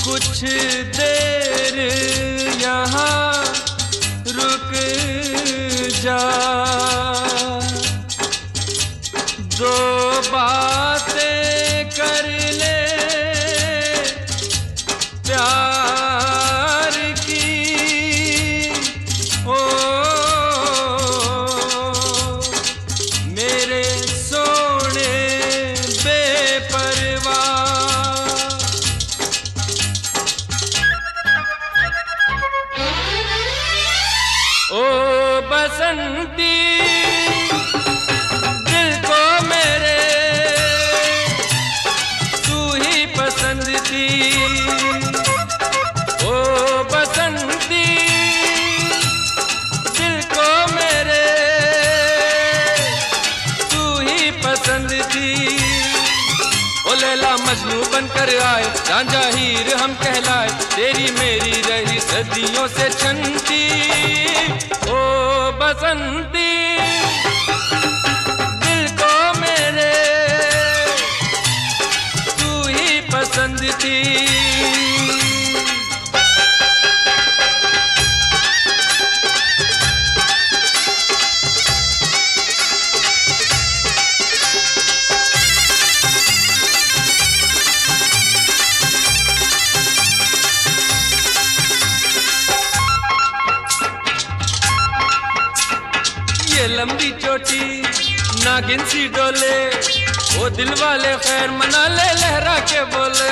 कुछ देर यहाँ रुक जा, दो बातें कर ले प्यार की। ओ मेरे सोने बेपरवाह, ओ बसंती दिल को मेरे तू ही पसंद थी। ओ बसंती दिल को मेरे तू ही पसंद थी। ओ लैला मजनू बनकर आए, रांझा हीर हम कहलाए, तेरी मेरी रही सदियों से छंती। ओ बसंती दिल को मेरे तू ही पसंद थी। ये लंबी चोटी नागिन सी डोले, वो दिल वाले खैर मना ले लहरा के बोले।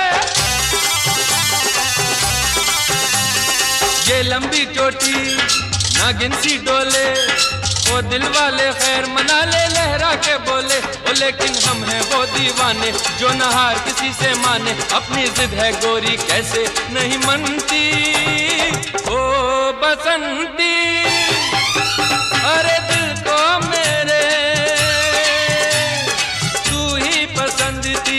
ये लंबी चोटी नागिन सी डोले, वो दिल वाले खैर मना ले लहरा के बोले। ओ लेकिन हम हैं वो दीवाने जो नहार किसी से माने, अपनी जिद है गोरी कैसे नहीं मनती। ओ बसंती अरे दिल को मेरे तू ही पसंद थी।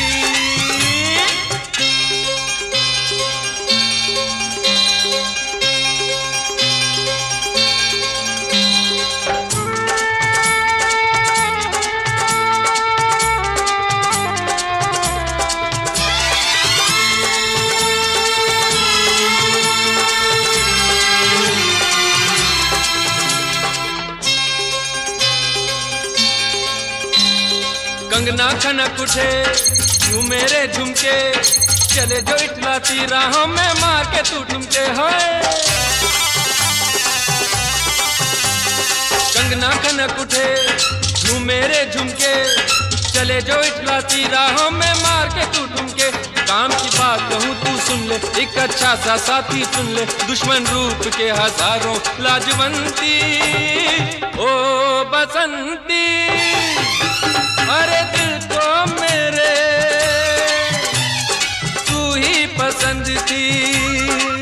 कंगना खनक उठे यूं मेरे झुमके, चले जो इटलाती राहों में मार के तू ठुमके। है कंगना खनक उठे यूं मेरे झुमके, चले जो इटलाती राहों में मार के तू ठुमके। काम की बात कहूँ तू सुन ले, एक अच्छा सा साथी चुन ले, दुश्मन रूप के हजारों लाजवंती। ओ बसंती अरे दिल को मेरे तू ही पसंद थी।